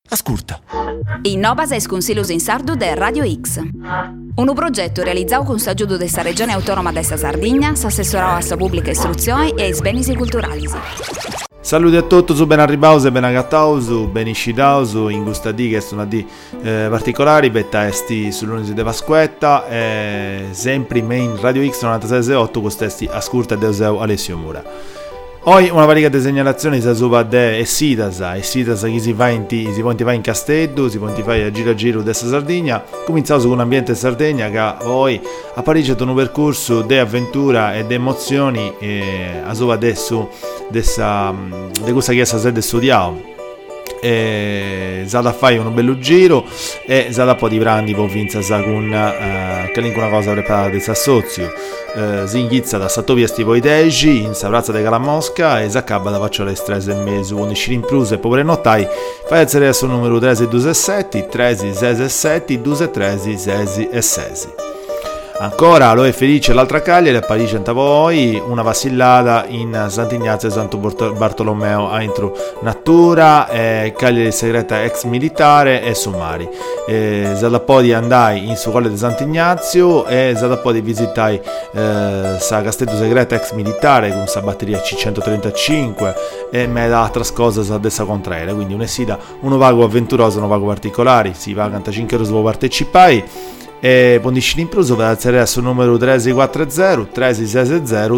Ascolta. Innovas es Consiglios in Sardu de Radio X. Un progetto realizzato con s'aggiudo della Regione Autonoma della Sardegna, s'assessorò alla pubblica istruzione e ai beni culturali. Saluti a tutti, ben arrivaus e ben agattaus, ben iscidaus, in questa di che sono di particolari, betta esti sull'Unisi de Pasquetta, sempre in Radio X 96.8, questi ascolta de Euseu Alessio Mura. Oggi una varica di segnalazioni si suba de Sitas che si va in Casteddu, si può fare a giro della Sardegna. Cominciamo con un ambiente Sardegna che poi a Parigi è un percorso di avventura e di emozioni a suba adesso di questa che si è studiato. Zada fai un bello giro e Zada poi di brandi può vincere con una cosa preparata del Sassozio. Si inizia da Sattovia Stivoi Degi in Savrazza de Galamosca e si acaba da Vacciola Estrese e Mesu con i Scirimpruse e povere notai fai essere sul numero 1327 1367 213 66. Ancora lo è felice l'altra Cagliari a Parigi a voi una vacillata in Sant'Ignazio e Santo Bartolomeo a intro natura Cagliari segreta ex militare e Summari da poi di andai in su colle di Sant'Ignazio e da poi di visitai sa Castello segreta ex militare con sa batteria C135 e me da altre cose sa dessa contraria, quindi un'essida uno vago avventuroso, uno vago particolari, si va a 45 euro per partecipare e pondisci in plus per essere sul numero 1340 1360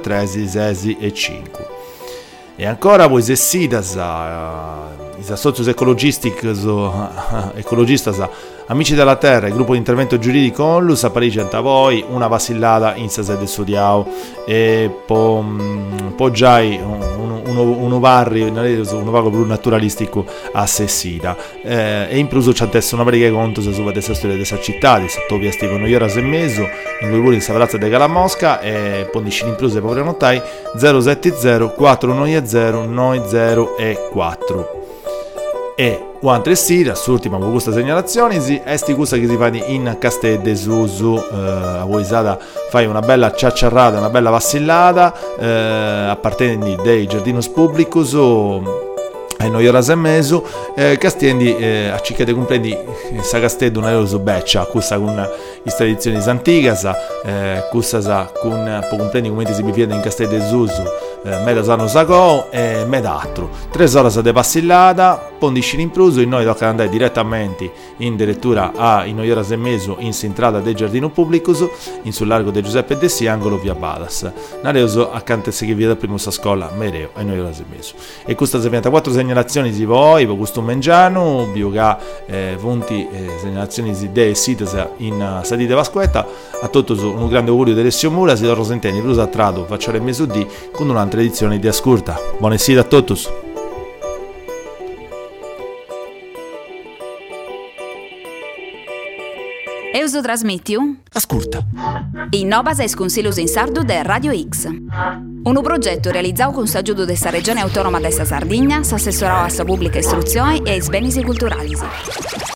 213 e ancora voi se sitas i soci ecologistas Amici della Terra, il gruppo di intervento giuridico Onlus a Parigi a voi una vacillata in sede studiao e poi già uno barrio un vago più naturalistico a Sessida e in plus c'è adesso una varica conto su questa storia della città di Sattovia Stivano Ioras e Meso in cui pure in Savrazza de Galamosca e pondisci in plus e poveri notai 070 490 9004 e un'altra sera, sull'ultima con questa segnalazione, esti questa che si fa in Castede Susu, a voi Sada fai una bella ciacciarrata, una bella vassillata, appartenenti dei Giardinus Publicus, e noi ora e mezzo, che stiendi a cicchete comprendi sa Casteddu una loro beccia, questa con le tradizioni antiche, questa con può comprendi come si bifiede in Castede Susu, meda sanno sacò e meda altro 3 ore di passillata pondisci in pruso e noi tocca andare direttamente in direttura a in ora e mezzo in entrata del Giardino Publicus in sul largo di Giuseppe Dessi angolo via Badas nareuso accanto a che via da primo sa scuola mereo e noi ora e mezzo e questa si pianta 4 segnalazioni di voi per questo mengiano bioga punti segnalazioni di siti in Sadide Pasquetta a tutto un grande augurio di Alessio Mura si torna sentendo plus a Trado facciare mezzo di con un'altra edizione di Ascolta. Buonasera a tutti. Euso trasmettiu? Ascolta. Innovas es Consiglios in Sardu de Radio X. Un progetto realizzato con s'aggiudo della Regione Autonoma della Sardegna, s'assessorò alla pubblica istruzione e ai beni culturali.